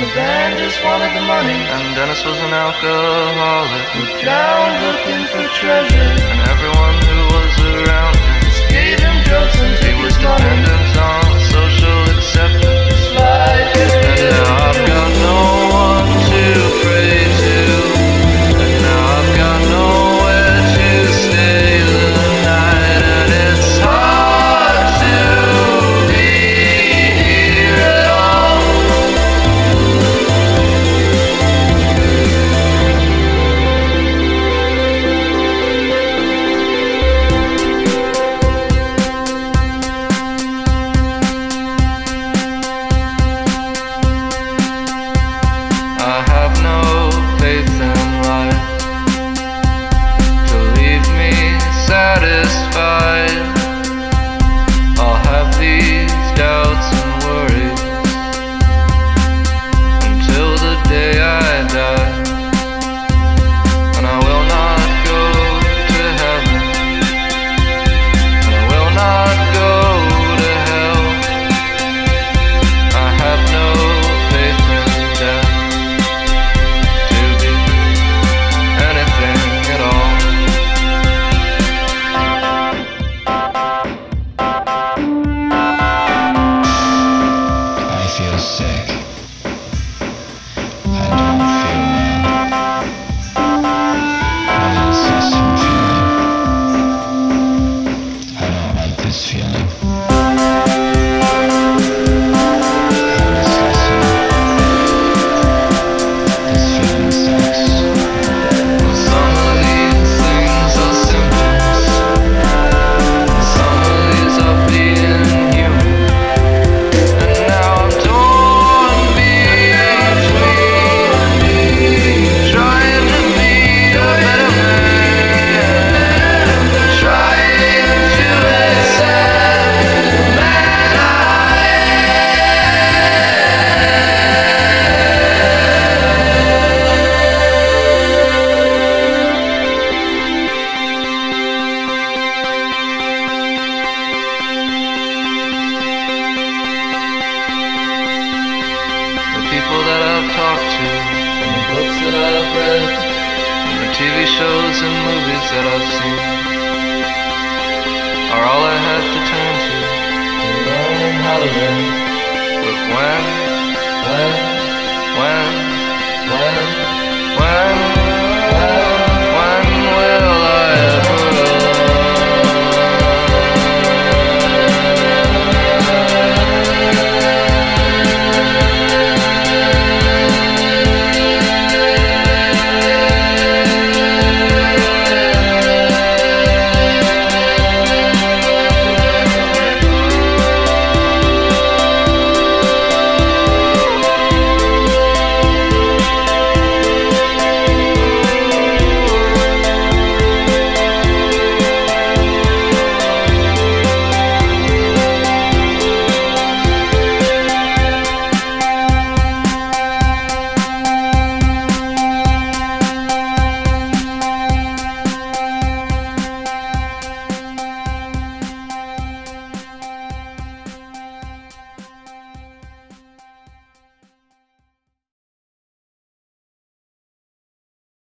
band just wanted the money, and Dennis was an alcoholic. looked down looking for treasure, And everyone who was around him just gave him jokes and he took was his money. dependent on social acceptance. Slide And now I've got no one to pray to, and now I've got nowhere to stay the night, and it's hard to be here at all. I have no faith in life to leave me satisfied. I'll have these doubts and worries until the day I die, and I will not go to heaven, and I will not go to hell. I have no faith in death to be anything at all. I feel sick. I don't feel well. What is this I'm feeling? I don't like this feeling. How disgusting. This feeling sucks. Some of these things are symptoms, some of these are being human, and now I'm torn between trying to be a better man, trying to accept the man I The people that I've talked to, and the books that I've read, and the TV shows and movies that I've seen, are all I have to turn to to learn how to live. But when When, when when, when